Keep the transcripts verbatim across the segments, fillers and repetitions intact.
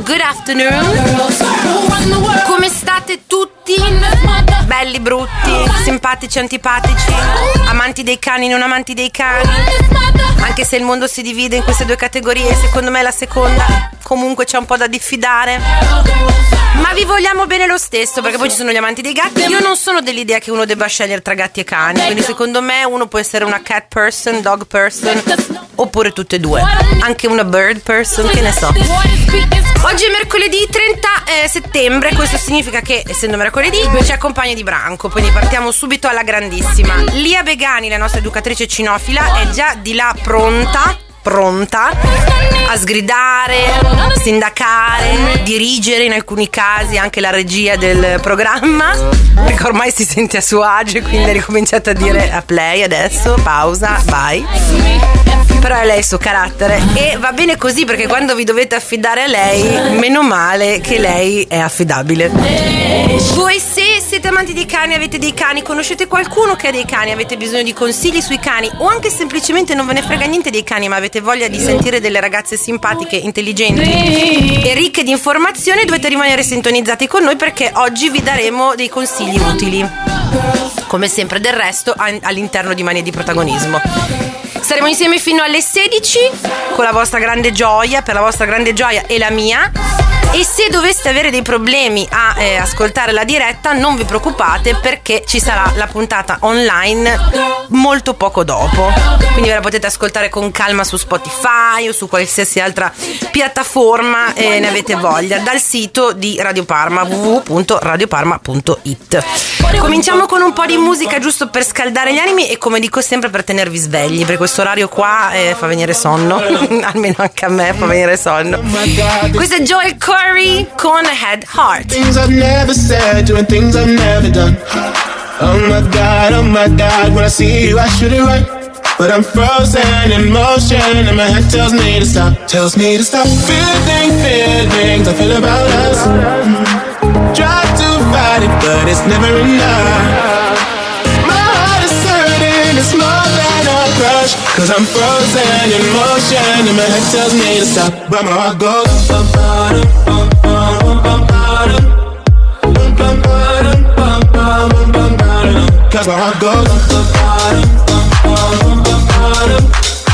good afternoon. Come state tutti? Belli, brutti, simpatici, antipatici, amanti dei cani, non amanti dei cani? Anche se il mondo si divide in queste due categorie, secondo me la seconda comunque c'è un po' da diffidare. Ma vi vogliamo bene lo stesso, perché poi ci sono gli amanti dei gatti. Io non sono dell'idea che uno debba scegliere tra gatti e cani, quindi secondo me uno può essere una cat person, dog person, oppure tutte e due, anche una bird person, che ne so. Oggi è mercoledì trenta settembre, questo significa che, essendo mercoledì, ci accompagna Di Branco, quindi partiamo subito alla grandissima. Lia Begani, la nostra educatrice cinofila, è già di là pronta pronta a sgridare, sindacare, dirigere in alcuni casi anche la regia del programma, perché ormai si sente a suo agio e quindi ha ricominciato a dire a play adesso, pausa, vai. Però è lei il suo carattere e va bene così, perché quando vi dovete affidare a lei, meno male che lei è affidabile. Voi, se siete amanti dei cani, avete dei cani, conoscete qualcuno che ha dei cani, avete bisogno di consigli sui cani, o anche semplicemente non ve ne frega niente dei cani ma avete voglia di sentire delle ragazze simpatiche, intelligenti e ricche di informazioni, dovete rimanere sintonizzati con noi, perché oggi vi daremo dei consigli utili, come sempre del resto all'interno di Mania di Protagonismo. Saremo insieme fino alle sedici con la vostra grande gioia, per la vostra grande gioia e la mia. E se doveste avere dei problemi a eh, ascoltare la diretta, non vi preoccupate, perché ci sarà la puntata online molto poco dopo, quindi ve la potete ascoltare con calma su Spotify o su qualsiasi altra piattaforma eh, ne avete voglia, dal sito di Radio Parma, w w w punto radio parma punto i t. Cominciamo con un po' di musica, giusto per scaldare gli animi e, come dico sempre, per tenervi svegli, perché questo orario qua eh, fa venire sonno almeno anche a me fa venire sonno. Questo è Joel Corry con Head Heart. Things I've never said, doing things I've never done. Oh my God, oh my God, when I see you I should it right, but I'm frozen in motion and my head tells me to stop, tells me to stop. Feeling, feelings I feel about us. Try to fight it, but it's never enough. My heart is hurting, it's more than a crush, cause I'm frozen in motion and my head tells me to stop, but my heart goes bum, bum, bum, bum, bum, bum, bum, bum, bum, bum, bum, cause my heart goes bum, bum, bum, bum, bum,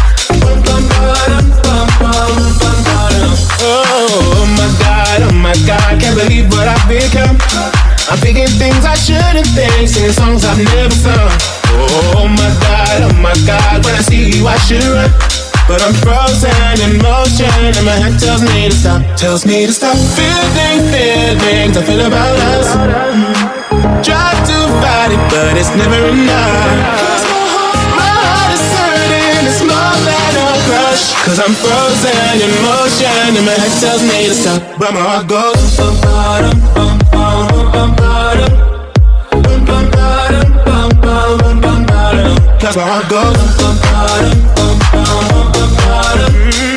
oh my God, oh my God, can't believe what I've become. I'm thinking things I shouldn't think, singing songs I've never sung. Oh my God, oh my God, when I see you I should run, but I'm frozen in motion and my head tells me to stop, tells me to stop. Feeling, feelings I feel about us. Try to fight it, but it's never enough. My heart is hurting, it's more than a crush, cause I'm frozen in motion and my head tells me to stop, but my heart goes bum, bum, bum, bum, bum, bum, bum, bum, bum, bum, bum, cause my heart goes bum, bum, bum, bum, bum, bum,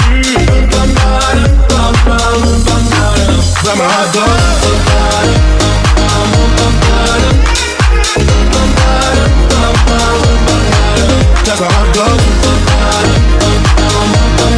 but my heart goes bum, bum, bum, bum, bum, cause my heart goes bum, bum, bum, bum,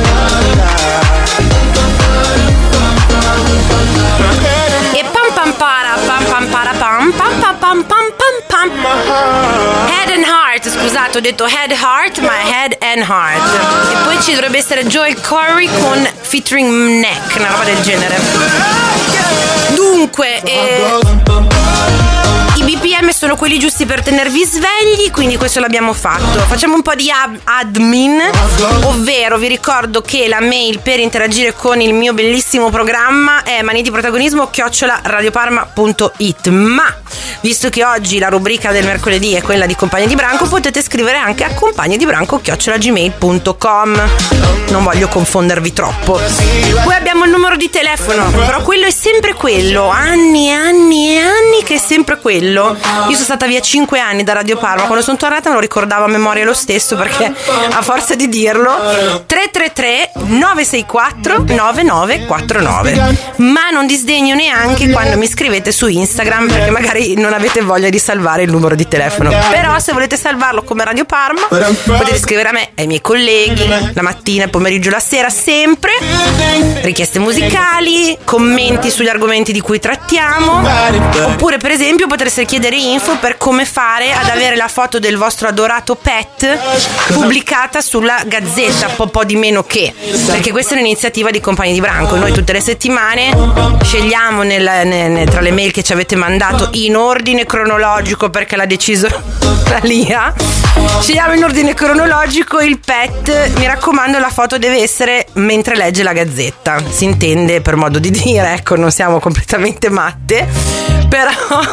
e pam pam para pam pam para pam pam pam pam pam pam pam. Head and Heart, scusate, ho detto Head Heart ma è Head and Heart. E poi ci dovrebbe essere Joel Corry con featuring Neck, una roba del genere. Dunque eh, i B P M sono quelli giusti per tenervi svegli, quindi questo l'abbiamo fatto. Facciamo un po' di ab- admin, ovvero vi ricordo che la mail per interagire con il mio bellissimo programma è mania di protagonismo chiocciola radioparma punto it. Ma visto che oggi la rubrica del mercoledì è quella di Compagnia di Branco, potete scrivere anche a compagnia di branco chiocciola gmail punto com. Non voglio confondervi troppo. Poi abbiamo il numero di telefono, però quello è sempre quello, anni e anni e anni che è sempre quello. Io sono stata via cinque anni da Radio Parma, quando sono tornata me lo ricordavo a memoria lo stesso, perché a forza di dirlo. Tre tre tre nove sei quattro nove nove quattro nove. Ma non disdegno neanche quando mi scrivete su Instagram, perché magari magari non avete voglia di salvare il numero di telefono. Però se volete salvarlo come Radio Parma, potete scrivere a me e ai miei colleghi la mattina, il pomeriggio, la sera, sempre richieste musicali, commenti sugli argomenti di cui trattiamo, oppure per esempio potreste chiedere info per come fare ad avere la foto del vostro adorato pet pubblicata sulla Gazzetta, po' po' di meno che, perché questa è un'iniziativa di Compagni di Branco. Noi tutte le settimane scegliamo nel, nel, tra le mail che ci avete mandato in ordine cronologico, perché l'ha deciso la Lia, scegliamo in ordine cronologico il pet. Mi raccomando, la foto deve essere mentre legge la Gazzetta, si intende, per modo di dire, ecco, non siamo completamente matte, però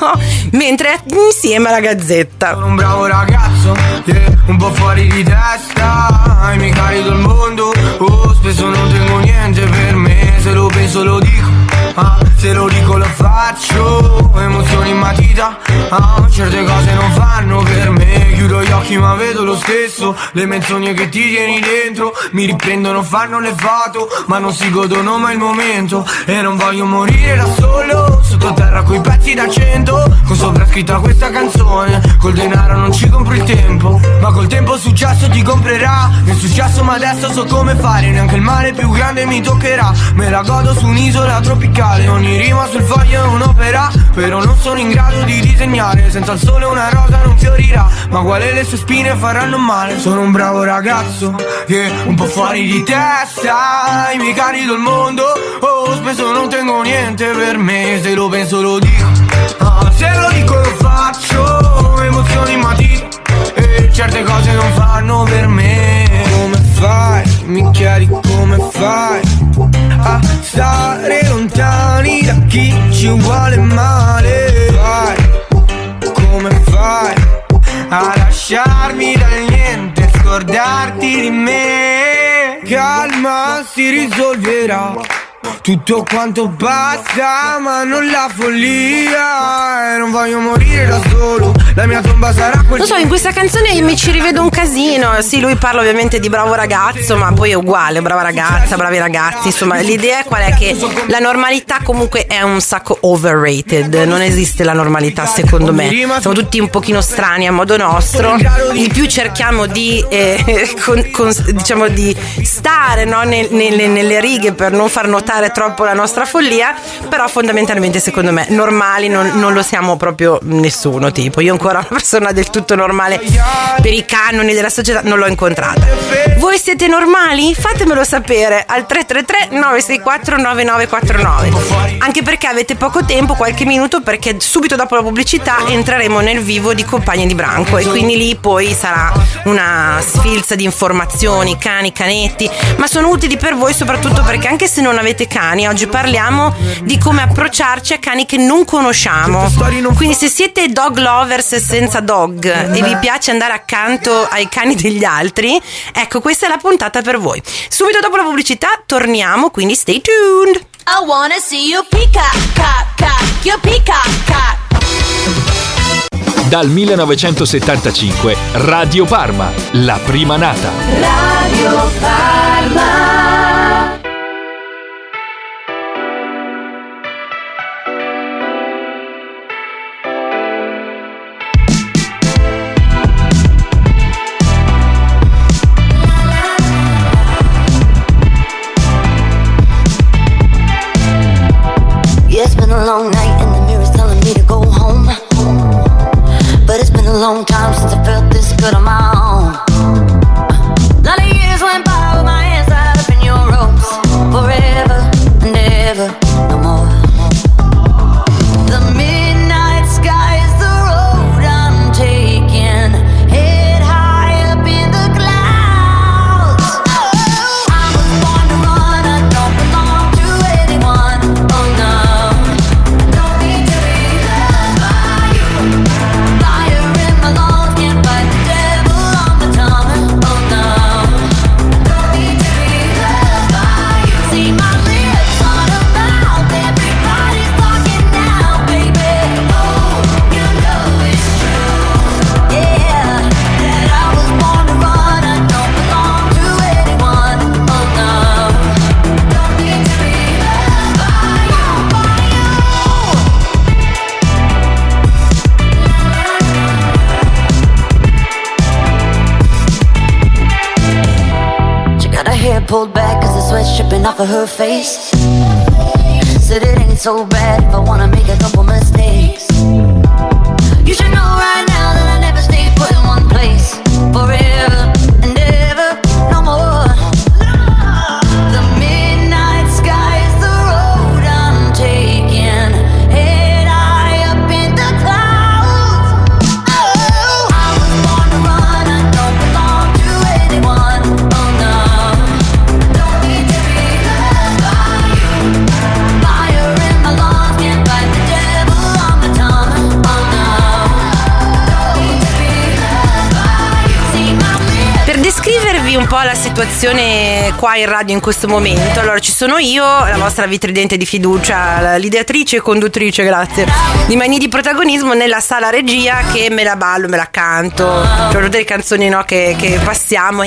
mentre insieme alla Gazzetta. Sono un bravo ragazzo, yeah, un po' fuori di testa, mi carico il mondo, oh, spesso non tengo niente per me, se lo penso lo dico, ah, se lo dico lo faccio, emozioni in matita, ah, certe cose non fanno per me, chiudo gli occhi ma vedo lo stesso, le menzogne che ti tieni dentro, mi riprendono, fanno le foto, ma non si godono mai il momento, e non voglio morire da solo, sottoterra coi pezzi da cento, con sopra scritta questa canzone, col denaro non ci compro il tempo, ma col tempo il successo ti comprerà, nel successo ma adesso so come fare, neanche il male più grande mi toccherà, me la godo su un'isola tropicale, ogni rima sul foglio è un'opera, però non sono in grado di disegnare, senza il sole una rosa non fiorirà, ma quale le sue spine faranno male, sono un bravo ragazzo, yeah, un po' fuori di testa, mi carico il mondo, oh, spesso non tengo niente per me, se lo penso lo dico, ah, se lo dico lo faccio, emozioni in matita, e certe cose non fanno per me, come fai, mi chiedi come fai, a stare lontani da chi ci vuole male, vai, come fai, a lasciarmi dal niente, scordarti di me, calma si risolverà, tutto quanto basta ma non la follia, e non voglio morire da solo, la mia tomba sarà quel... Non so, in questa canzone mi ci rivedo un casino. Sì, lui parla ovviamente di bravo ragazzo, ma poi è uguale, brava ragazza, bravi ragazzi, insomma l'idea è qual è? Che la normalità comunque è un sacco overrated, non esiste la normalità secondo me, siamo tutti un pochino strani a modo nostro, il più cerchiamo di eh, con, con, diciamo di stare, no, nel, nelle, nelle righe per non far notare troppo la nostra follia, però fondamentalmente secondo me normali non, non lo siamo proprio nessuno, tipo io ancora una persona del tutto normale per i canoni della società non l'ho incontrata. Voi siete normali? Fatemelo sapere al tre tre tre nove sei quattro nove nove quattro nove, anche perché avete poco tempo, qualche minuto, perché subito dopo la pubblicità entreremo nel vivo di Compagni di Branco e quindi lì poi sarà una sfilza di informazioni, cani, canetti, ma sono utili per voi soprattutto perché anche se non avete cani, oggi parliamo di come approcciarci a cani che non conosciamo, quindi se siete dog lovers senza dog e vi piace andare accanto ai cani degli altri, ecco questa è la puntata per voi. Subito dopo la pubblicità torniamo, quindi stay tuned. I wanna see you peacock, cock, cock, your peacock, cock. Dal millenovecentosettantacinque Radio Parma, la prima nata. Radio Parma. It's been a long night and the mirror's telling me to go home, but it's been a long time since I felt this good on my own. A lot of years went by with my hands tied up in your ropes, forever and ever, no more. The midnight sky is the road I'm taking, head high up in the clouds. Oh, I was born to run, I don't belong to anyone, oh no. See my lips on a mouth. pulled back cause the sweat's dripping off of her face. Said it ain't so bad if I wanna make a couple mistakes. You should know right now that I never stay put in one place forever and ever, no more. The midnight sky is the road I'm taking, head high up in the clouds. Oh, I was born to run, I don't belong to anyone. Oh no, don't need to be loved by you. Fire in my lungs, can't fight the devil on my tongue. Oh no. Per descrivervi un po' la situazione qua in radio in questo momento, allora ci sono io, la vostra vitridente di fiducia, l'ideatrice e conduttrice, grazie, di Manie di Protagonismo nella sala regia, che me la ballo, me la canto, cioè tutte le canzoni, no, che, che passiamo.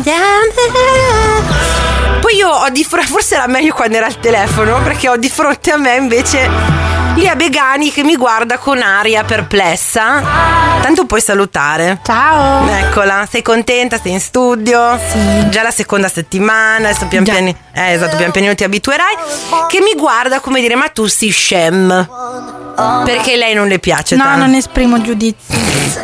Poi io ho di fronte, forse era meglio quando era al telefono, perché ho di fronte a me invece Lia Begani che mi guarda con aria perplessa. Tanto puoi salutare. Ciao. Eccola, sei contenta? Sei in studio? Sì. Già la seconda settimana, adesso pian Già. piano, eh, esatto, pian pianino ti abituerai. Che mi guarda come dire, ma tu sei scem. Perché lei non le piace No, tanto. non esprimo giudizio.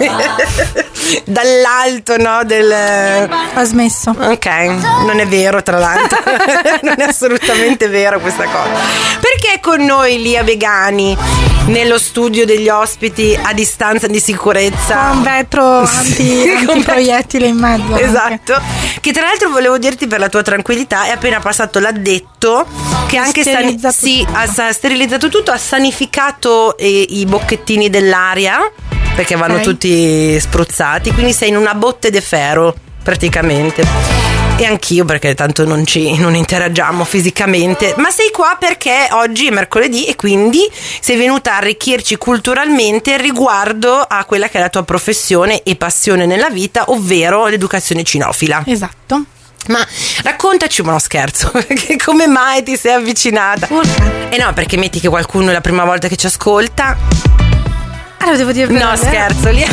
Dall'alto, no? Del... Ho smesso. Ok, non è vero, tra l'altro. Non è assolutamente vero questa cosa. Perché è con noi Lia Begani nello studio degli ospiti a distanza di sicurezza? Un vetro anti, antiproiettile in mezzo. Esatto. Anche. Che tra l'altro volevo dirti, per la tua tranquillità, è appena passato l'addetto che anche sani- sì, ha, ha sterilizzato tutto, ha sanificato eh, i bocchettini dell'aria, perché vanno Okay. tutti spruzzati, quindi sei in una botte de ferro praticamente. E anch'io, perché tanto non ci non interagiamo fisicamente. Ma sei qua perché oggi è mercoledì e quindi sei venuta a arricchirci culturalmente riguardo a quella che è la tua professione e passione nella vita, ovvero l'educazione cinofila. Esatto. Ma raccontaci uno scherzo, perché come mai ti sei avvicinata? Eh no, perché metti che qualcuno è la prima volta che ci ascolta. Allora devo dire No, scherzo, lì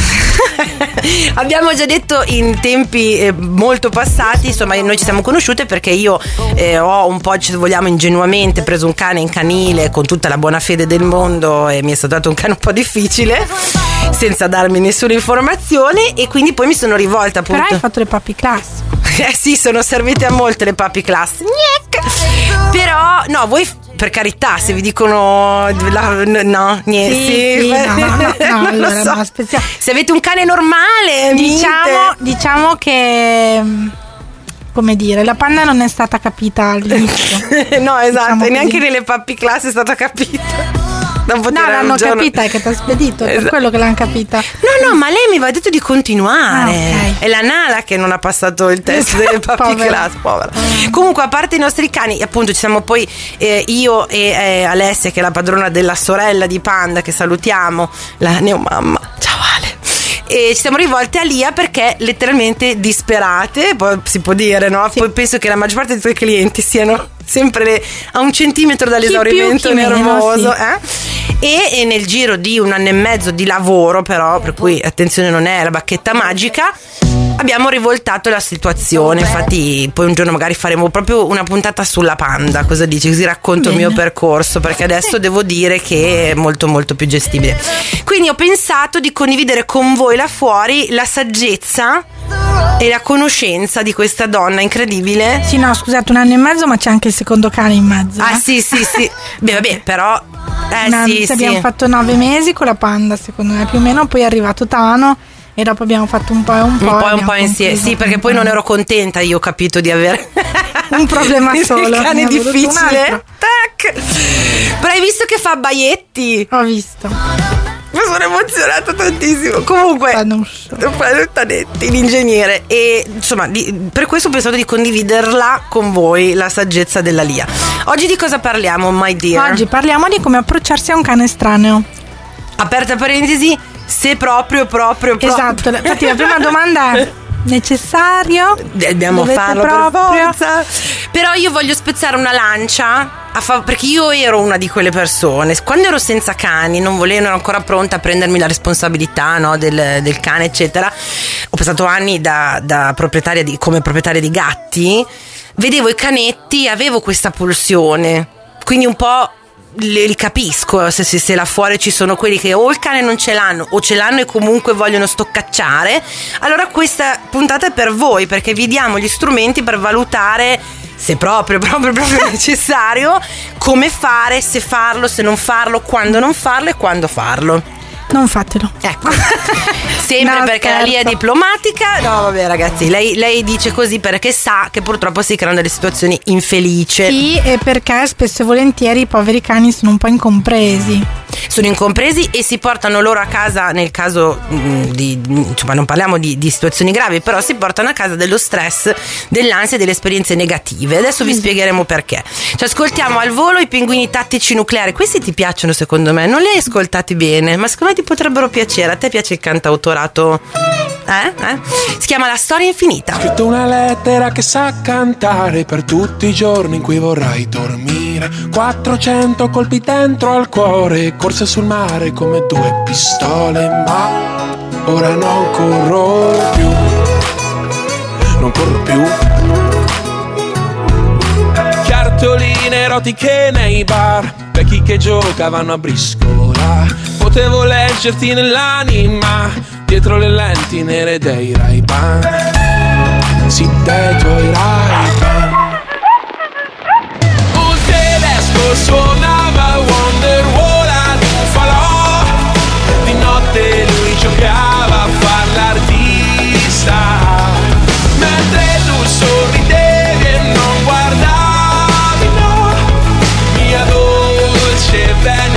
abbiamo già detto in tempi eh, molto passati, insomma, noi ci siamo conosciute perché io eh, ho un po', se vogliamo, ingenuamente preso un cane in canile con tutta la buona fede del mondo e mi è stato dato un cane un po' difficile, senza darmi nessuna informazione, e quindi poi mi sono rivolta, appunto. Però hai fatto le puppy class. Eh sì, sono servite a molte le puppy class. Gnec. Però, no, voi per carità, se vi dicono la, no, niente. Sì, sì, no, no, no, no, allora, so. no, aspettiamo. Se avete un cane normale, Diciamo, diciamo che, come dire, la panda non è stata capita all'inizio. no, esatto, Diciamo e neanche così. nelle puppy class è stata capita. Dopo No, l'hanno capita, è che ti ha spedito, è per Esatto. quello che l'hanno capita. No, no, ma lei mi aveva detto di continuare. Ah, ok. È la Nala che non ha passato il test delle puppy Povera. class, povera. Comunque, a parte i nostri cani, appunto, ci siamo poi eh, io e eh, Alessia, che è la padrona della sorella di Panda, che salutiamo, la neomamma. Ciao Ale. E ci siamo rivolte a Lia perché letteralmente disperate, poi si può dire, no? Sì. Poi penso che la maggior parte dei tuoi clienti siano sempre le- a un centimetro dall'esaurimento Chi più, chi meno, nervoso, sì. eh? E, e nel giro di un anno e mezzo di lavoro, però, per cui attenzione, non è la bacchetta magica, abbiamo rivoltato la situazione. Infatti poi un giorno magari faremo proprio una puntata sulla panda, cosa dici? Così racconto Bene. il mio percorso, perché adesso devo dire che è molto molto più gestibile. Quindi ho pensato di condividere con voi là fuori la saggezza e la conoscenza di questa donna incredibile. Sì, no, scusate, un anno e mezzo, ma c'è anche il secondo cane in mezzo. Ah eh. sì sì sì. Beh vabbè, però eh Una- sì se abbiamo sì. fatto nove mesi con la panda, secondo me più o meno, poi è arrivato Tano e dopo abbiamo fatto un po' e un po'. Un po' e un abbiamo po' insieme. concluso Sì, perché un poi po'. non ero contenta, io ho capito di avere Un problema solo, il ne cane ho voluto un difficile. altro. Tac. Però hai visto che fa baietti? Ho visto. Mi sono emozionata tantissimo. Comunque, Panusso. Tanetti, l'ingegnere. E insomma, di- per questo ho pensato di condividerla con voi, la saggezza della Lia. Oggi di cosa parliamo, my dear? Oggi parliamo di come approcciarsi a un cane estraneo. Aperta parentesi, se proprio, proprio, proprio. Esatto, infatti la prima domanda è: necessario? Dobbiamo Dovete farlo proprio? per forza. Però io voglio spezzare una lancia a fa- perché io ero una di quelle persone. Quando ero senza cani, non volevo, non ero ancora pronta a prendermi la responsabilità, no, del, del cane, eccetera. Ho passato anni da, da proprietaria di, come proprietaria di gatti. vedevo i canetti, avevo questa pulsione, quindi un po' li capisco se, se, se là fuori ci sono quelli che o il cane non ce l'hanno o ce l'hanno e comunque vogliono stoccacciare. Allora questa puntata è per voi, perché vi diamo gli strumenti per valutare se proprio proprio proprio necessario, come fare, se farlo, se non farlo, quando non farlo e quando farlo. Non fatelo. Ecco. Sempre No, perché certo. lì è diplomatica. No, vabbè, ragazzi, lei, lei dice così perché sa che purtroppo si creano delle situazioni infelici. Sì, e perché spesso e volentieri i poveri cani sono un po' incompresi. Sono incompresi e si portano loro a casa, nel caso mh, di, insomma, non parliamo di, di situazioni gravi, però si portano a casa dello stress, dell'ansia e delle esperienze negative. Adesso vi spiegheremo perché. Ci ascoltiamo al volo i Pinguini Tattici Nucleari. Questi ti piacciono secondo me, non li hai ascoltati bene, ma secondo me ti potrebbero piacere. A te piace il cantautorato? Eh? eh? Si chiama La Storia Infinita. Ho scritto una lettera che sa cantare per tutti i giorni in cui vorrai dormire. quattrocento colpi dentro al cuore, corse sul mare come due pistole, ma ora non corro più, non corro più. Cartoline erotiche nei bar, vecchi che giocavano a briscola. Potevo leggerti nell'anima, dietro le lenti nere dei Ray-Ban. Sì, dei tuoi Ray-Ban. Un tedesco suonava Wonderwall, falò. Di notte lui giocava a far l'artista, mentre tu sorridevi e non guardavi, no, mia dolce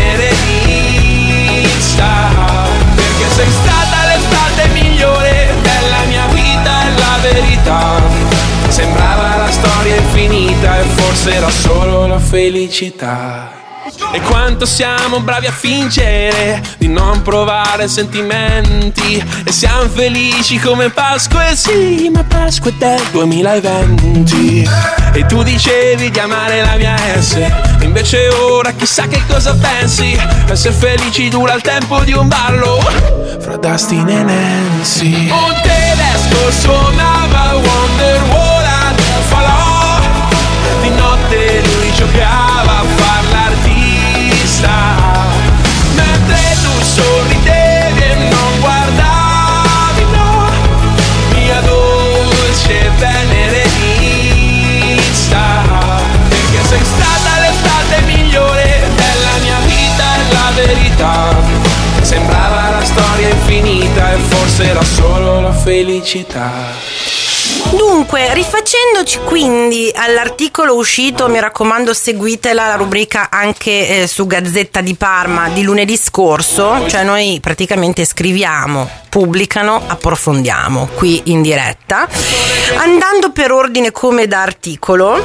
venerenista, perché sei stata l'estate migliore della mia vita e la verità sembrava la storia infinita e forse era solo la felicità. E quanto siamo bravi a fingere di non provare sentimenti, e siamo felici come Pasqua, e sì, ma Pasqua è del duemilaventi. E tu dicevi di amare la mia S, invece ora chissà che cosa pensi. Essere felici dura il tempo di un ballo fra Dustin e Nancy. Un tedesco suonava Wonderwall, falò. Di notte lui giocava a far l'artista, mentre tu sorridevi e non guardavi, no, mia dolce venerenista, perché sei stata l'estate migliore della mia vita e la verità sembrava la storia infinita e forse era solo la felicità. Dunque, rifacendoci quindi all'articolo uscito, mi raccomando seguitela, la rubrica anche eh, su Gazzetta di Parma di lunedì scorso, cioè noi praticamente scriviamo, pubblicano, approfondiamo qui in diretta, andando per ordine come da articolo.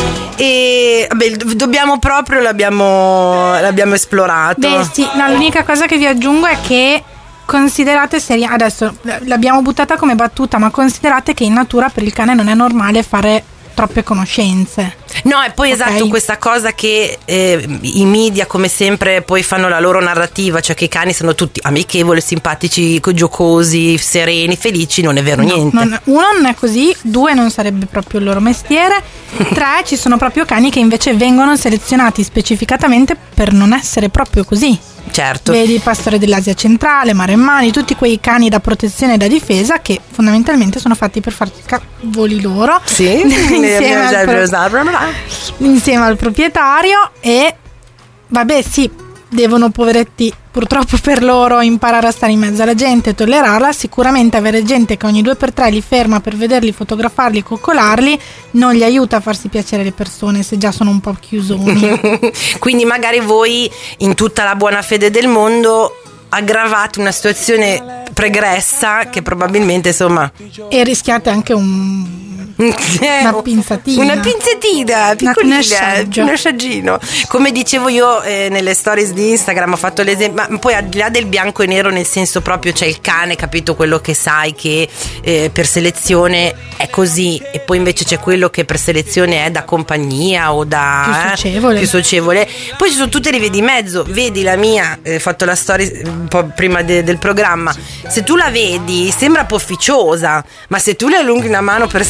E vabbè, dobbiamo proprio, l'abbiamo, l'abbiamo esplorato. Beh sì, no, l'unica cosa che vi aggiungo è che considerate seria, adesso l'abbiamo buttata come battuta, ma considerate che in natura per il cane non è normale fare troppe conoscenze. No, e poi Okay. esatto, questa cosa che eh, i media come sempre poi fanno la loro narrativa, cioè che i cani sono tutti amichevoli, simpatici, giocosi, sereni, felici, non è vero No, niente. non- uno non è così, due non sarebbe proprio il loro mestiere, tre ci sono proprio cani che invece vengono selezionati specificatamente per non essere proprio così. Certo. Vedi il pastore dell'Asia centrale, maremmani, tutti quei cani da protezione e da difesa che fondamentalmente sono fatti per farti cavoli loro. Sì, insieme, al pro- insieme al proprietario. E vabbè sì, devono poveretti purtroppo per loro imparare a stare in mezzo alla gente e tollerarla. Sicuramente avere gente che ogni due per tre li ferma per vederli, fotografarli e coccolarli non gli aiuta a farsi piacere le persone se già sono un po' chiusoni. Quindi magari voi, in tutta la buona fede del mondo, aggravate una situazione pregressa che probabilmente, insomma, E rischiate anche un una pinzatina, una pinzetina piccolina, un assaggio. un assaggino. Come dicevo io eh, nelle stories di Instagram, ho fatto l'esempio, ma poi al di là del bianco e nero, nel senso proprio c'è il cane, capito, quello che sai che eh, per selezione è così, e poi invece c'è quello che per selezione è da compagnia o da Più socievole. eh, più socievole. Poi ci sono tutte le vie di mezzo. Vedi la mia, ho eh, fatto la storia un po' prima de- del programma, se tu la vedi sembra pofficiosa, ma se tu le allunghi una mano per strada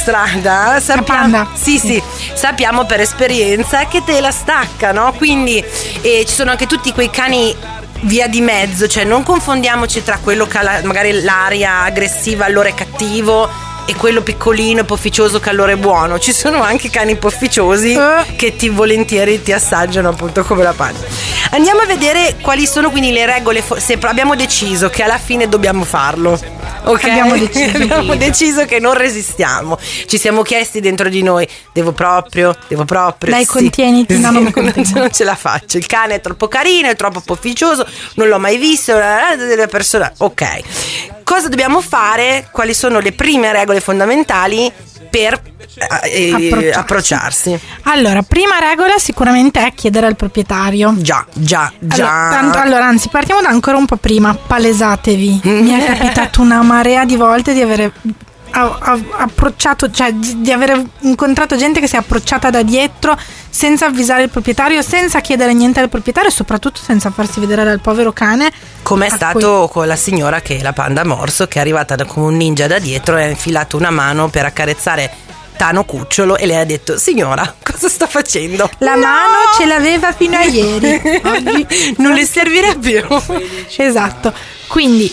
panda, sappiamo, panda. Sì, sì, sappiamo per esperienza che te la stacca, no? Quindi eh, ci sono anche tutti quei cani via di mezzo, cioè non confondiamoci tra quello che ha la, magari l'aria aggressiva allora è cattivo e quello piccolino e pofficioso che allora è buono. Ci sono anche cani pofficiosi uh. che ti volentieri ti assaggiano appunto come la panda. Andiamo a vedere quali sono quindi le regole, se abbiamo deciso che alla fine dobbiamo farlo. Ok, abbiamo deciso. abbiamo deciso che non resistiamo. Ci siamo chiesti dentro di noi: devo proprio, devo proprio. Dai, sì. contieniti, no, non mi non, non ce la faccio. Il cane è troppo carino, è troppo pofficioso, non l'ho mai visto. Della persona. Ok. Cosa dobbiamo fare? Quali sono le prime regole fondamentali per eh, approcciarsi. approcciarsi? Allora, prima regola sicuramente è chiedere al proprietario. Già, già, già. Allora, tanto, allora anzi, partiamo da ancora un po' prima. Palesatevi. Mi è capitato una marea di volte di avere ha, ha approcciato, cioè di avere incontrato gente che si è approcciata da dietro senza avvisare il proprietario, senza chiedere niente al proprietario e soprattutto senza farsi vedere dal povero cane. Come è stato cui... con la signora che la panda ha morso, che è arrivata da, come un ninja da dietro e ha infilato una mano per accarezzare Tano Cucciolo e lei ha detto: signora, cosa sta facendo? La no! mano ce l'aveva fino a ieri. Oggi non le servirà più. Esatto. Quindi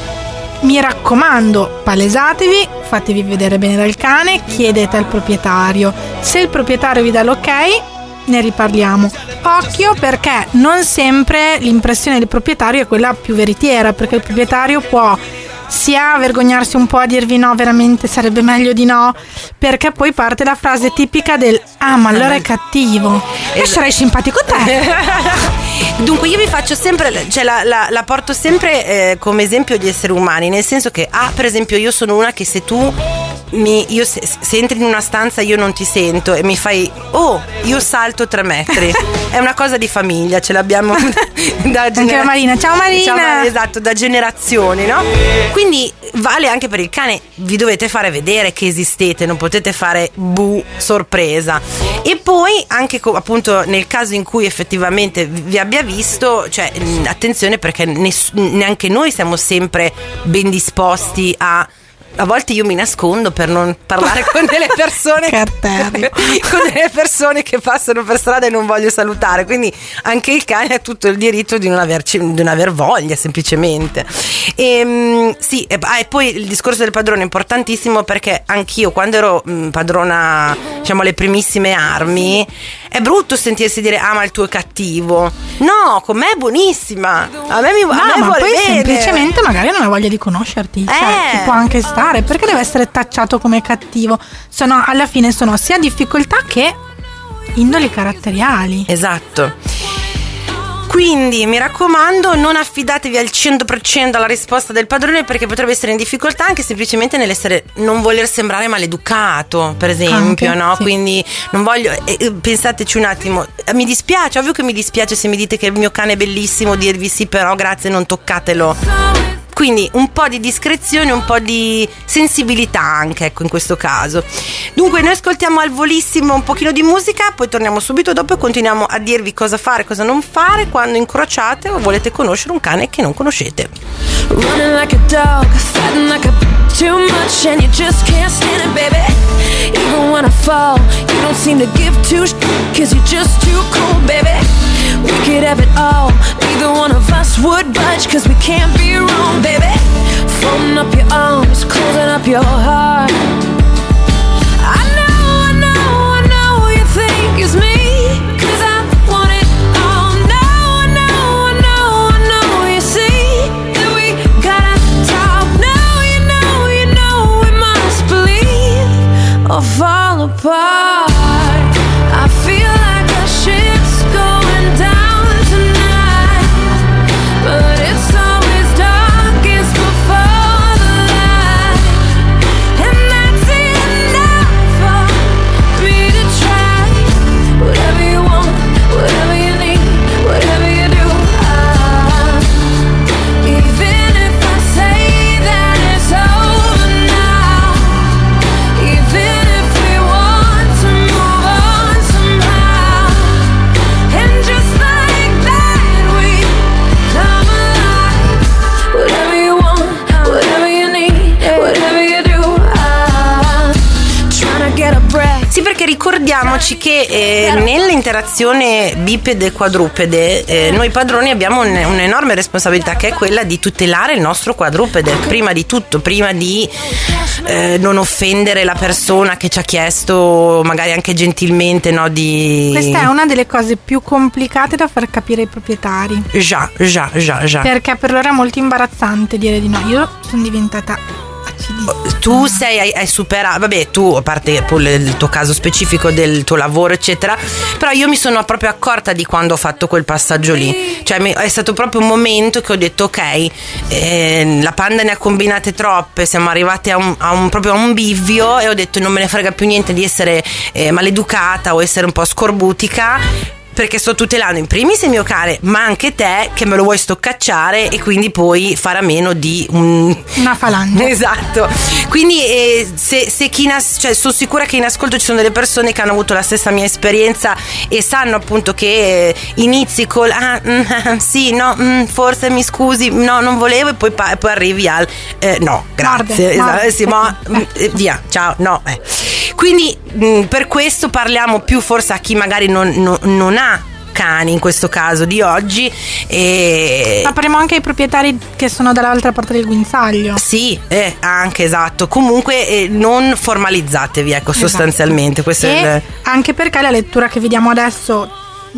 mi raccomando, palesatevi, fatevi vedere bene dal cane, chiedete al proprietario. Se il proprietario vi dà l'ok, ne riparliamo. Occhio, perché non sempre l'impressione del proprietario è quella più veritiera, perché il proprietario può sia vergognarsi un po' a dirvi no, veramente sarebbe meglio di no, perché poi parte la frase tipica del ah, ma allora è cattivo e es- sarai simpatico te. Dunque io vi faccio sempre, cioè la, la, la porto sempre eh, come esempio di esseri umani, nel senso che ah, per esempio io sono una che se tu mi, io se, se entri in una stanza io non ti sento e mi fai oh, io salto tre metri. È una cosa di famiglia, ce l'abbiamo da genera- anche la Marina. Ciao Marina. Ciao, esatto, da generazioni, no? Quindi vale anche per il cane, vi dovete fare vedere che esistete, non potete fare bu sorpresa. E poi anche appunto nel caso in cui effettivamente vi abbia visto, cioè attenzione, perché ness- neanche noi siamo sempre ben disposti a a volte io mi nascondo per non parlare con delle persone con delle persone che passano per strada e non voglio salutare, quindi anche il cane ha tutto il diritto di non averci, di non aver voglia semplicemente. E, sì, e, ah, e poi il discorso del padrone è importantissimo, perché anch'io quando ero mh, padrona, diciamo alle primissime armi, è brutto sentirsi dire ah, ma il tuo è cattivo. No, con me è buonissima, a me mi no, a me ma vuole poi bene. semplicemente magari non ha voglia di conoscerti, eh. cioè ci può anche stare. Perché deve essere tacciato come cattivo? Sono, alla fine sono sia difficoltà che indoli caratteriali. Esatto. Quindi mi raccomando, non affidatevi al cento per cento alla risposta del padrone, perché potrebbe essere in difficoltà anche semplicemente nell'essere, non voler sembrare maleducato, per esempio, anche, no? Sì. Quindi non voglio, eh, pensateci un attimo, mi dispiace, ovvio che mi dispiace se mi dite che il mio cane è bellissimo, dirvi sì però grazie, non toccatelo. Quindi un po' di discrezione, un po' di sensibilità anche, ecco, in questo caso. Dunque noi ascoltiamo al volissimo un pochino di musica, poi torniamo subito dopo e continuiamo a dirvi cosa fare e cosa non fare quando incrociate o volete conoscere un cane che non conoscete. Running like a dog, fighting like a b- too much, and you just can't stand it, baby. Even when I fall, you don't seem to give two sh- cause you're just too cold, baby. We could have it all, neither one of us would budge, cause we can't be wrong, baby. Folding up your arms, closing up your heart. I know, I know, I know you think it's me, cause I want it all. No, I know, I know, I know you see that we gotta talk. No, you know, you know we must believe or fall apart. I feel like a ship's going down tonight, but it's always darkest before the light. ricordiamoci che eh, nell'interazione bipede e quadrupede eh, noi padroni abbiamo un, un'enorme responsabilità, che è quella di tutelare il nostro quadrupede, prima di tutto, prima di eh, non offendere la persona che ci ha chiesto, magari anche gentilmente, no, di... Questa è una delle cose più complicate da far capire ai proprietari. Già, già, già, già. Perché per loro è molto imbarazzante dire di no. Io sono diventata... Tu sei, hai, hai superato, vabbè, tu, a parte il tuo caso specifico del tuo lavoro eccetera, però io mi sono proprio accorta di quando ho fatto quel passaggio lì, cioè è stato proprio un momento che ho detto ok, eh, la Panda ne ha combinate troppe, siamo arrivati a un, a un proprio a un bivio, e ho detto non me ne frega più niente di essere eh, maleducata o essere un po' scorbutica, perché sto tutelando in primis il mio cane, ma anche te che me lo vuoi stoccacciare, e quindi poi fare a meno di un... una falange. Esatto. Quindi eh, se, se chi nas- cioè, sono sicura che in ascolto ci sono delle persone che hanno avuto la stessa mia esperienza e sanno appunto che eh, inizi col ah, mm, sì, no, mm, forse mi scusi, no, non volevo, e poi, pa- poi arrivi al eh, no, grazie, esatto, morde, sì, ma, eh, via, ciao, no, eh. Quindi mh, per questo parliamo più forse a chi magari non, non, non ha cani, in questo caso di oggi, e... ma parliamo anche ai proprietari che sono dall'altra parte del guinzaglio. Sì, eh, anche, esatto. Comunque eh, non formalizzatevi, ecco, esatto. Sostanzialmente questo e è il... anche perché la lettura che vediamo adesso,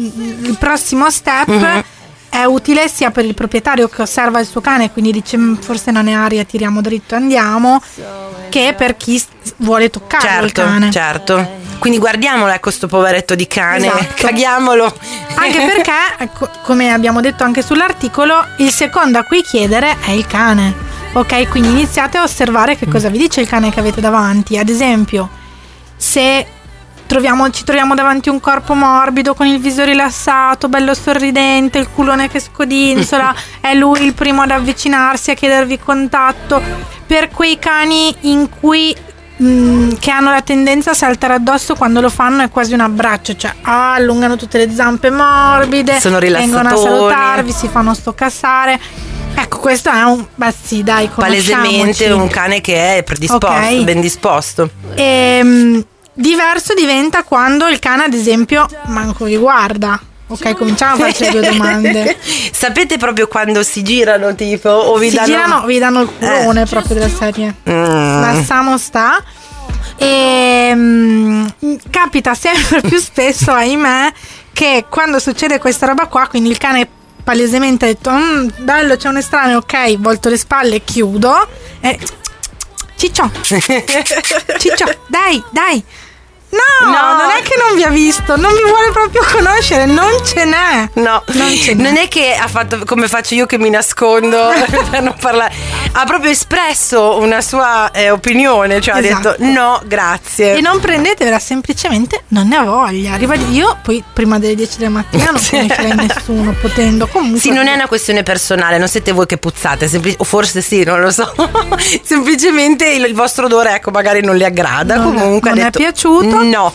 il prossimo step, mm-hmm, è utile sia per il proprietario che osserva il suo cane, quindi dice forse non è aria, tiriamo dritto, andiamo, che per chi vuole toccare, certo, il cane. Certo. Quindi guardiamolo, ecco, sto poveretto di cane, esatto, caghiamolo. Anche perché, ecco, come abbiamo detto anche sull'articolo, il secondo a cui chiedere è il cane. Ok, quindi iniziate a osservare che cosa vi dice il cane che avete davanti. Ad esempio, se troviamo, ci troviamo davanti un corpo morbido con il viso rilassato, bello sorridente, il culone che scodinzola, è lui il primo ad avvicinarsi, a chiedervi contatto. Per quei cani in cui mh, che hanno la tendenza a saltare addosso, quando lo fanno è quasi un abbraccio, cioè ah, allungano tutte le zampe morbide, sono vengono a salutarvi, si fanno stocassare. Ecco, questo è un... beh sì, dai, palesemente un cane che è predisposto, okay, ben disposto. E diverso diventa quando il cane, ad esempio, manco vi guarda. Ok, cominciamo a farci due domande. Sapete proprio quando si girano, tipo, o vi si danno... girano, vi danno il culone, eh, proprio della serie. Mm. Lasciamo sta. E mh, capita sempre più spesso, ahimè, che quando succede questa roba qua, quindi il cane palesemente ha detto mm, bello, c'è un estraneo, ok, volto le spalle, chiudo e ciccio ciccio, dai, dai. No, no, non è che non vi ha visto, non vi vuole proprio conoscere, non ce n'è. No, non, ce n'è. Non è che ha fatto come faccio io che mi nascondo per non parlare. Ha proprio espresso una sua eh, opinione, cioè esatto, ha detto no, grazie. E non prendetevela, semplicemente non ne ha voglia. Ribadito, io poi prima delle dieci della mattina non conoscerei nessuno, potendo comunque. Sì, non è una questione personale, non siete voi che puzzate, sempli- o forse sì, non lo so. Semplicemente il, il vostro odore, ecco, magari non le aggrada. Non comunque non ha detto, è piaciuto. No.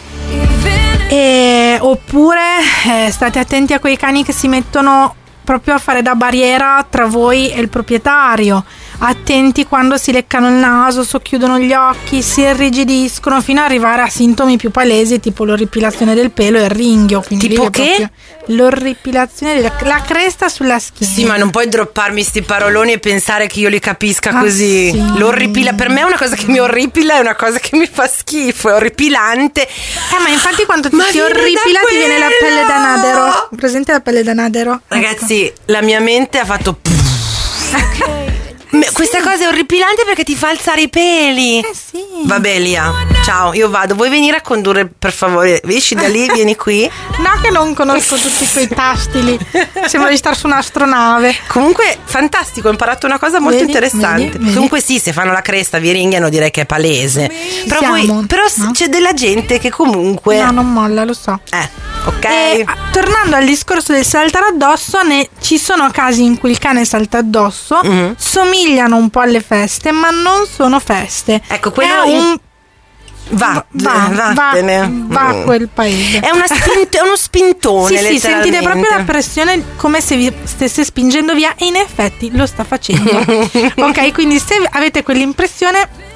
E, oppure eh, state attenti a quei cani che si mettono proprio a fare da barriera tra voi e il proprietario. Attenti quando si leccano il naso, socchiudono gli occhi, si irrigidiscono, fino ad arrivare a sintomi più palesi, tipo l'orripilazione del pelo e il ringhio. Tipo che? L'orripilazione della la cresta sulla schiena. Sì, ma non puoi dropparmi sti paroloni e pensare che io li capisca ah, così. Sì. L'orripila per me è una cosa che mi orripila, è una cosa che mi fa schifo, è orripilante. Eh, ma infatti quando ti, ti orripila ti viene la pelle da nadero. Presente la pelle da nadero? Ragazzi, ecco, la mia mente ha fatto ok. Questa sì, cosa è orripilante perché ti fa alzare i peli. Eh sì. Vabbè, Lia, ciao, io vado. Vuoi venire a condurre, per favore? Esci da lì, vieni qui. No, che non conosco tutti quei tasti lì. Sembra di stare su un'astronave. Comunque, fantastico, ho imparato una cosa molto vedi, interessante. Vedi, vedi. Comunque sì, se fanno la cresta, vi ringhiano, direi che è palese. Ci però siamo, voi, però no? C'è della gente che comunque... No, non molla, lo so. Eh, ok. E, tornando al discorso del saltare addosso, ne, ci sono casi in cui il cane salta addosso, mm-hmm, somigliano un po' alle feste, ma non sono feste. Ecco, quello è un... Va, va, vattene. va, va a quel paese. È, una spint- è uno spintone. Sì, sì, sentite proprio la pressione come se vi stesse spingendo via, e in effetti lo sta facendo. Ok, quindi se avete quell'impressione,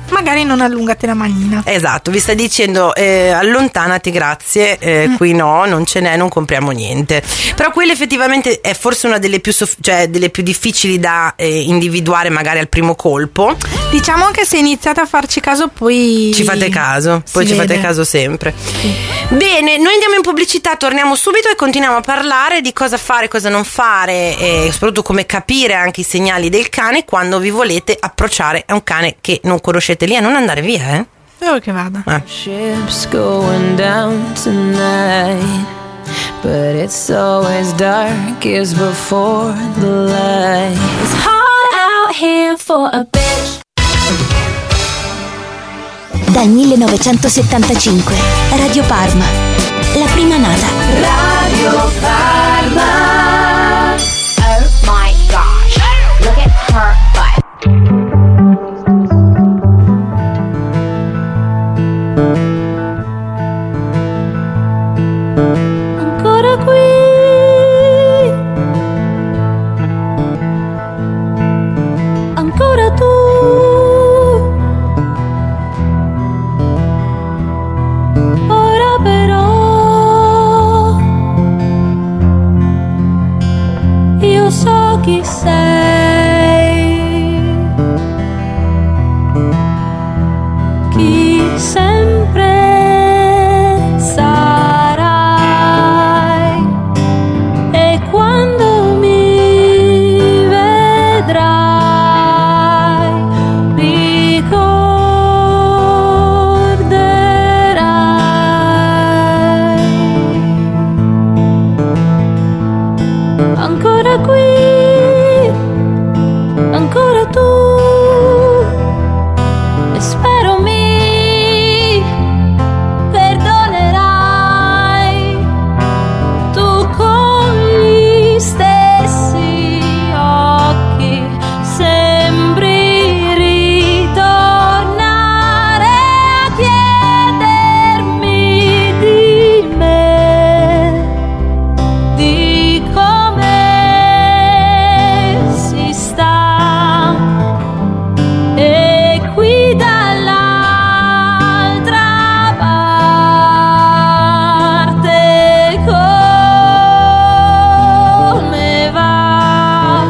magari non allungate la manina. Esatto, vi sta dicendo eh, allontanati, grazie, eh, mm. qui no, non ce n'è, non compriamo niente. Però quella effettivamente è forse una delle più soff- cioè delle più difficili da eh, individuare magari al primo colpo. Diciamo che se iniziate a farci caso poi ci fate caso, poi ci vede. Fate caso sempre. Sì. Bene, noi andiamo in pubblicità, torniamo subito e continuiamo a parlare di cosa fare, cosa non fare e soprattutto come capire anche i segnali del cane quando vi volete approcciare a un cane che non conoscete. Lì a non andare via, eh? Io che vada. Ah. Ships going down tonight, but it's always darkest before the light. It's hard out here for a bitch. Dal millenovecentosettantacinque Radio Parma, la prima nata. Radio Parma. Oh my gosh, look at her butt. Ancora qui, ancora tu. Ora però io so chi sei, chi sempre sarai, e quando mi vedrai ricorderai. Ancora qui, ancora tu, e spero mi perdonerai. Tu con gli stessi occhi sembri ritornare a chiedermi di me, di come si sta, e qui dall'altra parte come va.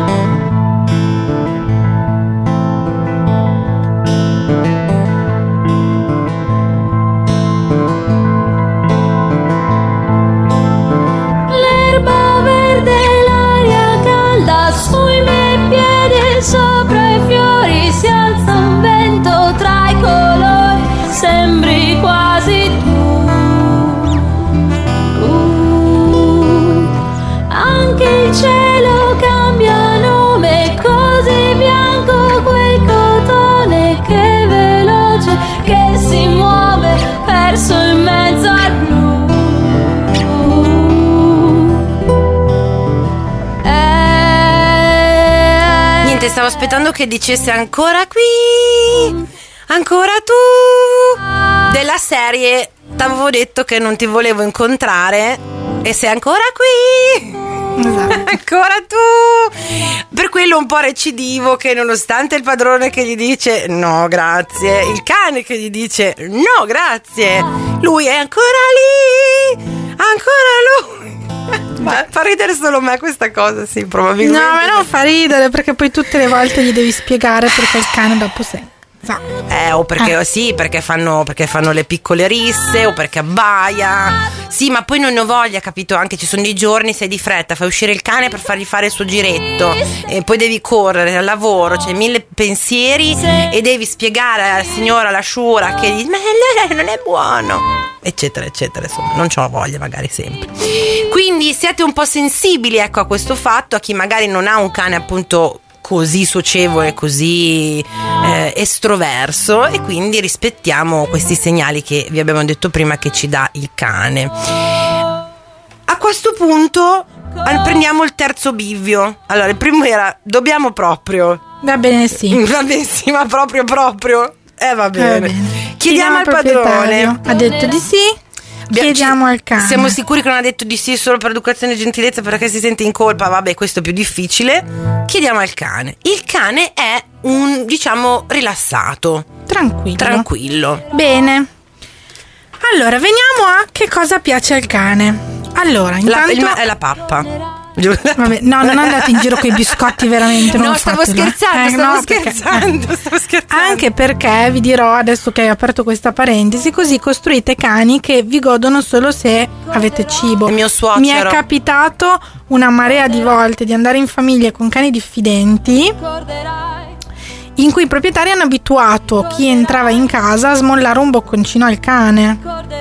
L'erba verde, l'aria calda sui miei piedi e sopra i fiori si alza un vento tra i colori, sembri quasi tu. Uh, anche il cielo cambia nome, così bianco quel cotone che è veloce, che si muove perso in mezzo al blu. Eh, Niente, stavo aspettando che dicesse ancora qui, ancora tu, della serie t'avevo detto che non ti volevo incontrare e sei ancora qui. Esatto. Ancora tu. Per quello un po' recidivo che nonostante il padrone che gli dice no grazie, il cane che gli dice no grazie, lui è ancora lì, ancora lui. Ma fa ridere solo me questa cosa, sì, probabilmente. No, ma non fa ridere, perché poi tutte le volte gli devi spiegare perché il cane dopo sei. Eh, o perché Eh. sì, perché fanno, perché fanno le piccole risse, o perché abbaia. Sì, ma poi non ne ho voglia, capito? Anche ci sono dei giorni, sei di fretta, fai uscire il cane per fargli fare il suo giretto e poi devi correre al lavoro, c'hai mille pensieri e devi spiegare alla signora, alla sciura, che dice, ma lei non è buono, eccetera eccetera, insomma, non c'ho voglia magari sempre. Quindi siate un po' sensibili, ecco, a questo fatto, a chi magari non ha un cane appunto così socievole, così eh, estroverso, e quindi rispettiamo questi segnali che vi abbiamo detto prima che ci dà il cane. A questo punto prendiamo il terzo bivio. Allora, il primo era dobbiamo proprio. Va bene, sì. Va bene, sì, ma proprio proprio. Eh va bene. Va bene. Chiediamo al padrone. proprietario. Ha detto di sì. chiediamo al cane. Siamo sicuri che non ha detto di sì solo per educazione e gentilezza perché si sente in colpa? Vabbè, questo è più difficile. Chiediamo al cane. Il cane è un, diciamo, rilassato. Tranquillo. Tranquillo. Bene. Allora, veniamo a che cosa piace al cane. Allora, intanto... La, il, è la pappa. Vabbè, no, non andate in giro con i biscotti, veramente. Non no, stavo fatelo. scherzando, eh, stavo no, scherzando, perché, stavo scherzando. Anche perché vi dirò, adesso che hai aperto questa parentesi, così costruite cani che vi godono solo se avete cibo. Il mio suocero. Mi è capitato una marea di volte di andare in famiglie con cani diffidenti, in cui i proprietari hanno abituato chi entrava in casa a smollare un bocconcino al cane.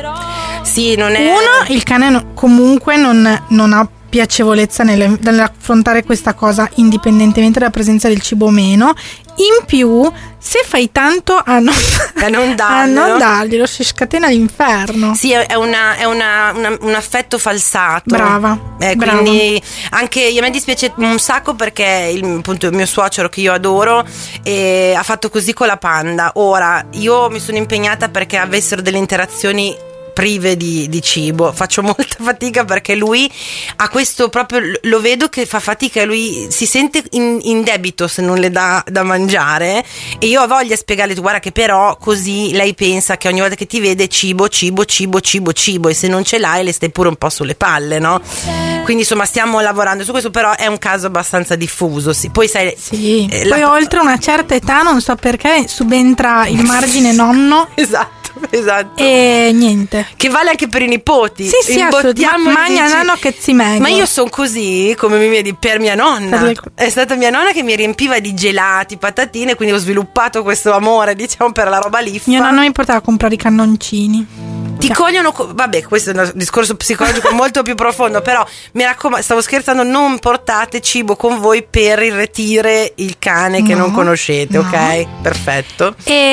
Sì, non è... Uno, il cane no, comunque non, non ha piacevolezza nelle, nell'affrontare questa cosa indipendentemente dalla presenza del cibo o meno. In più, se fai tanto a non, a non a non darglielo, darglielo si scatena l'inferno. Sì, è, una, è una, una, un affetto falsato. Brava, eh, brava. Quindi anche a me dispiace un sacco perché il, appunto, il mio suocero, che io adoro, eh, ha fatto così con la Panda. Ora io mi sono impegnata perché avessero delle interazioni prive di, di cibo. Faccio molta fatica perché lui ha questo proprio, lo vedo che fa fatica, lui si sente in, in debito se non le dà da mangiare, e io ho voglia di spiegarle, tu guarda che però così lei pensa che ogni volta che ti vede cibo, cibo, cibo, cibo, cibo, e se non ce l'hai le stai pure un po' sulle palle, no? Quindi insomma stiamo lavorando su questo, però è un caso abbastanza diffuso. Sì. Poi sai, sì. eh, poi la... oltre una certa età non so perché subentra il margine nonno. Esatto. Esatto. E niente. Che vale anche per i nipoti. Sì, sì, assolutamente. Magna nano che zi mego. Ma io sono così, come mi vedi, per mia nonna. Le... È stata mia nonna che mi riempiva di gelati, patatine, quindi ho sviluppato questo amore, diciamo, per la roba lì. Mio nonno mi portava a comprare i cannoncini. Ti no. cogliono, vabbè, questo è un discorso psicologico molto più profondo, però mi raccomando, stavo scherzando, non portate cibo con voi per irretire il cane che no, non conoscete, no. Ok? Perfetto.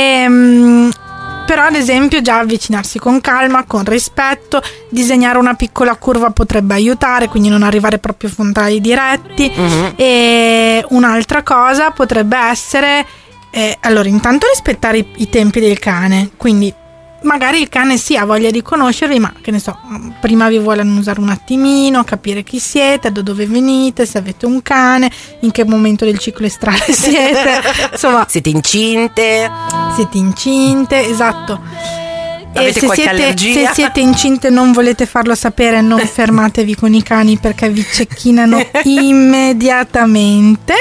Ehm... Però ad esempio già avvicinarsi con calma, con rispetto, disegnare una piccola curva potrebbe aiutare, quindi non arrivare proprio frontali diretti. Uh-huh. E un'altra cosa potrebbe essere, eh, allora intanto rispettare i, i tempi del cane, quindi magari il cane sì ha voglia di conoscervi, ma che ne so, prima vi vuole annusare un attimino, capire chi siete, da dove venite, se avete un cane, in che momento del ciclo estrale siete, insomma, siete incinte siete incinte, esatto. Avete e se qualche siete, allergia? Se siete incinte e non volete farlo sapere, non fermatevi con i cani perché vi cecchinano immediatamente.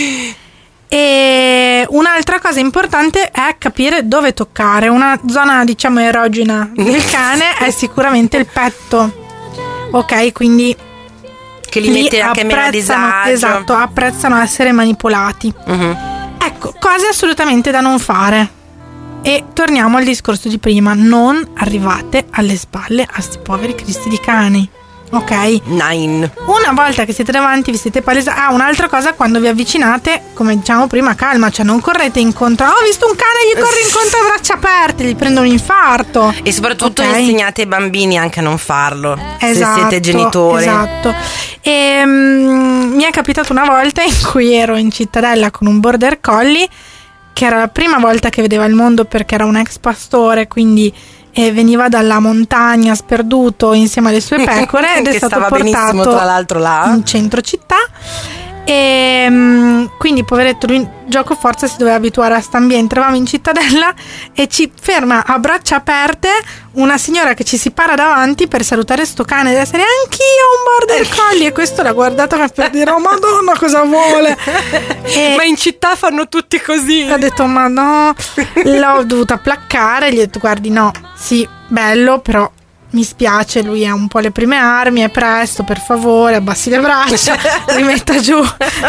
E un'altra cosa importante è capire dove toccare. Una zona, diciamo, erogena del cane è sicuramente il petto. Ok, quindi che li mette anche meno a disagio. Esatto, apprezzano essere manipolati. Uh-huh. Ecco, cose assolutamente da non fare. E torniamo al discorso di prima: non arrivate alle spalle a sti poveri cristi di cani. Ok? Nine. Una volta che siete davanti vi siete palesati. Ah, un'altra cosa, quando vi avvicinate, come diciamo prima, calma, cioè non correte incontro. Oh, ho visto un cane, gli corri incontro a braccia aperte, gli prende un infarto. E soprattutto okay? Insegnate ai bambini anche a non farlo. Esatto, se siete genitori. Esatto. E um, mi è capitato una volta in cui ero in cittadella con un border collie, che era la prima volta che vedeva il mondo perché era un ex pastore, quindi e veniva dalla montagna sperduto insieme alle sue pecore ed è stato portato tra l'altro là in centro città e um, quindi poveretto lui gioco forza si doveva abituare a st'ambiente. Eravamo in cittadella e ci ferma a braccia aperte una signora che ci si para davanti per salutare sto cane ed essere anch'io un border collie, e questo l'ha guardato per dire oh madonna cosa vuole. E ma in città fanno tutti così. Ho detto ma no, l'ho dovuta placcare, gli ho detto guardi no, sì bello però mi spiace, lui ha un po' le prime armi, è presto, per favore abbassi le braccia, rimetta giù.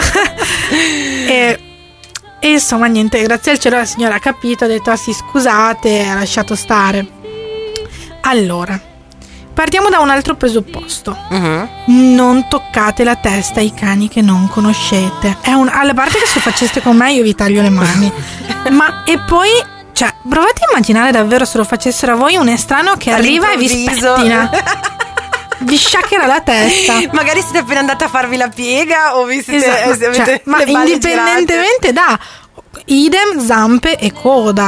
e, e insomma niente, grazie al cielo la signora ha capito, ha detto ah sì scusate, ha lasciato stare. Allora partiamo da un altro presupposto. Uh-huh. Non toccate la testa ai cani che non conoscete. È un, alla parte che se faceste con me io vi taglio le mani. Ma e poi cioè, provate a immaginare davvero se lo facessero a voi un estraneo che arriva e vi spettina. Vi sciaccherà la testa. Magari siete appena andati a farvi la piega o vi siete, esatto, eh, cioè, ma indipendentemente girate. Da idem, zampe e coda.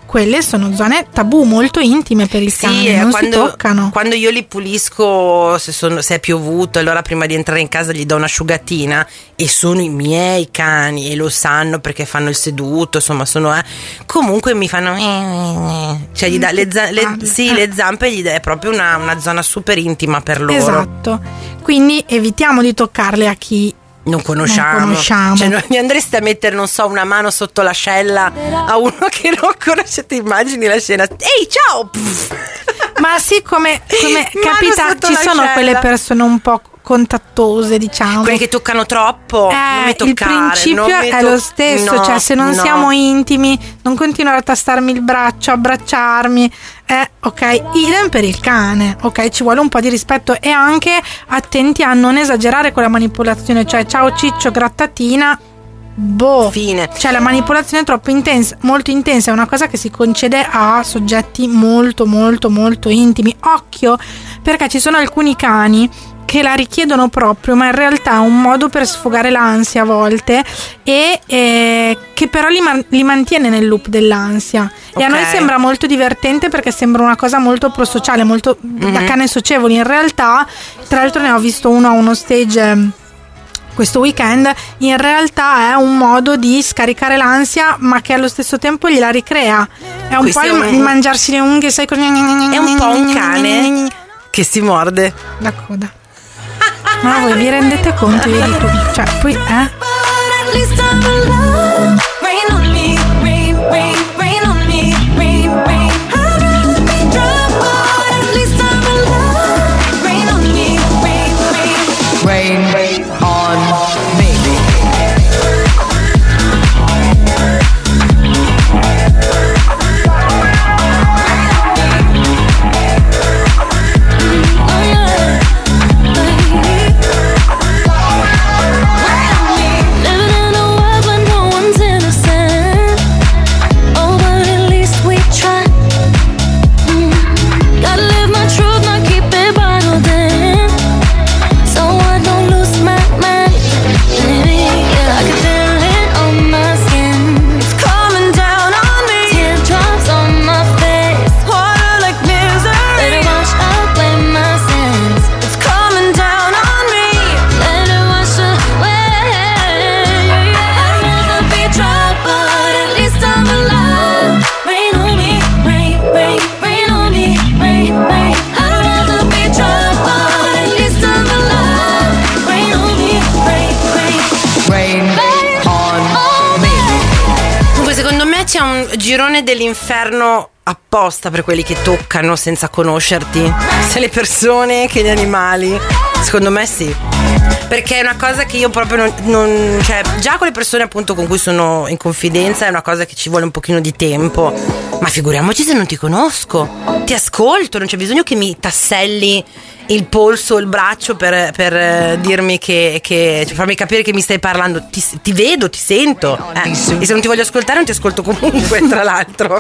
quelle sono zone tabù, molto intime per il Sì, cane, non quando, si toccano. Quando io li pulisco, se, sono, se è piovuto, allora prima di entrare in casa gli do un'asciugatina, e sono i miei cani e lo sanno perché fanno il seduto, insomma sono eh. comunque mi fanno cioè gli dà le, za- le, sì, le zampe gli dà, è proprio una, una zona super intima per loro. Esatto, quindi evitiamo di toccarle a chi non conosciamo, non conosciamo. Cioè non mi andresti a mettere, non so, una mano sotto l'ascella a uno che non conoscete, immagini la scena, ehi ciao. Ma sì, come, come capita, sotto ci sono l'ascella. quelle persone un po' contattose, diciamo, quelli che toccano troppo, eh, non mi toccare, il principio non mi è to- lo stesso, no, cioè se non no. siamo intimi, non continuare a tastarmi il braccio, abbracciarmi, eh, ok, idem per il cane, ok, ci vuole un po' di rispetto, e anche attenti a non esagerare con la manipolazione, cioè ciao ciccio, grattatina, boh, fine. Cioè la manipolazione troppo intensa, molto intensa, è una cosa che si concede a soggetti molto molto molto intimi. Occhio, perché ci sono alcuni cani che la richiedono proprio, ma in realtà è un modo per sfogare l'ansia a volte, e eh, che però li, man- li mantiene nel loop dell'ansia. Okay. E a noi sembra molto divertente perché sembra una cosa molto prosociale, molto mm-hmm. da cane socievoli. In realtà, tra l'altro ne ho visto uno a uno stage questo weekend, in realtà è un modo di scaricare l'ansia, ma che allo stesso tempo gliela ricrea. È un Questo po' è il, un- il mangiarsi le unghie, sai, con... È un po' un cane che si morde la coda. Ma voi vi rendete conto? Io dico, cioè, poi, eh? Rain, rain on me. Living in a world where no one's innocent. Oh, but at least we try. Mm. Gotta live my truth, not keep it bottled in. So I don't lose my mind. Yeah, I can feel it on my skin. It's coming down on me. Teardrops on my face. Water like misery. Let it wash away my sins. It's coming down on me. Let it wash away. I'd rather be drowned, but at least I'm alive. Rain on me, rain, rain, rain on me, rain, rain. I'd rather be drowned, but at least I'm alive. Rain on me, rain, rain. Rain on me. Comunque secondo me c'è un girone dell'inferno apposta per quelli che toccano senza conoscerti, sia le persone che gli animali. Secondo me sì, perché è una cosa che io proprio non, non cioè già con le persone appunto con cui sono in confidenza è una cosa che ci vuole un pochino di tempo, ma figuriamoci se non ti conosco, ti ascolto, non c'è bisogno che mi tasselli il polso, il braccio per, per eh, dirmi che, che cioè, farmi capire che mi stai parlando, ti, ti vedo, ti sento, eh. E se non ti voglio ascoltare non ti ascolto comunque, tra l'altro.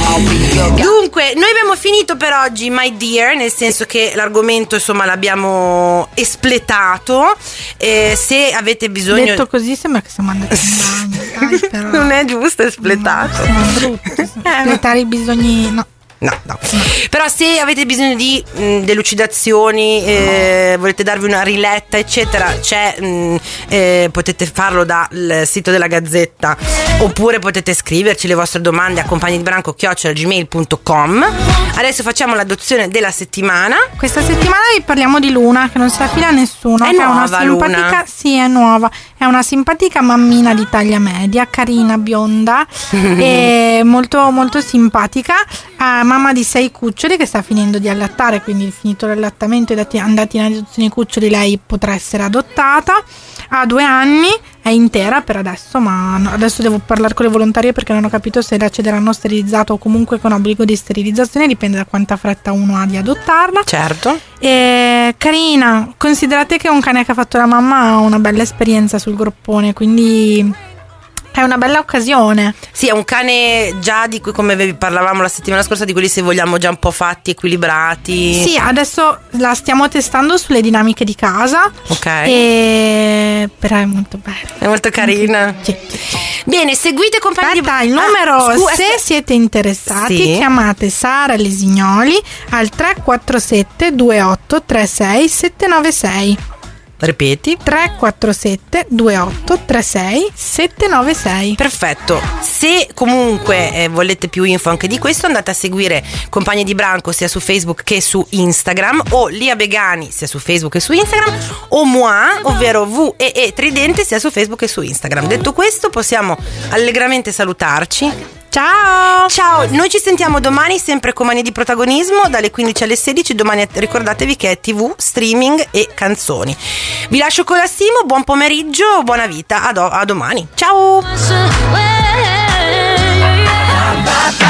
Dunque noi abbiamo finito per oggi, my dear, nel senso che l'argomento insomma l'abbiamo espletato, eh, se avete bisogno, Detto così sembra che siamo andati in bagno. Dai, però. non è giusto, è espletato. No, siamo brutti. Espletare i bisogni, no. No, no. Però se avete bisogno di mh, delucidazioni, eh, volete darvi una riletta, eccetera, c'è, mh, eh, potete farlo dal sito della Gazzetta, oppure potete scriverci le vostre domande a compagni di branco chiocciola gmail punto com. Adesso facciamo l'adozione della settimana. Questa settimana vi parliamo di Luna, che non si affida a nessuno. È che nuova, è una simpatica, Luna? Sì, è nuova. È una simpatica mammina di taglia media, carina, bionda e molto molto simpatica. Ha mamma di sei cuccioli che sta finendo di allattare, quindi finito l'allattamento e dati- andati in adozione i cuccioli, lei potrà essere adottata. Ha due anni, è intera per adesso, ma no, adesso devo parlare con le volontarie perché non ho capito se la cederanno sterizzata o comunque con obbligo di sterilizzazione, dipende da quanta fretta uno ha di adottarla. Certo. E carina, considerate che un cane che ha fatto la mamma ha una bella esperienza sul groppone, quindi è una bella occasione. Sì, è un cane già di cui, come vi parlavamo la settimana scorsa, di quelli, se vogliamo, già un po' fatti, equilibrati. Sì, adesso la stiamo testando sulle dinamiche di casa. Ok. E però è molto bella. È molto carina. Sì, sì. Bene, seguite compagni Aspetta, di il numero, ah, scu- se aspetta. siete interessati, Sì. chiamate Sara Lesignoli al tre quattro sette due otto tre sei sette nove sei. Ripeti. tre quattro sette due otto tre sei sette nove sei. Perfetto. Se comunque eh, volete più info anche di questo, andate a seguire Compagni di Branco sia su Facebook che su Instagram, o Lia Begani sia su Facebook che su Instagram, o Moi, ovvero V E E Tridente, sia su Facebook che su Instagram. Detto questo, possiamo allegramente salutarci. Ciao! Ciao, noi ci sentiamo domani sempre con Mani di Protagonismo dalle quindici alle sedici. Domani ricordatevi che è tivù, streaming e canzoni. Vi lascio con la Simo, buon pomeriggio, buona vita, a, do- a domani. Ciao!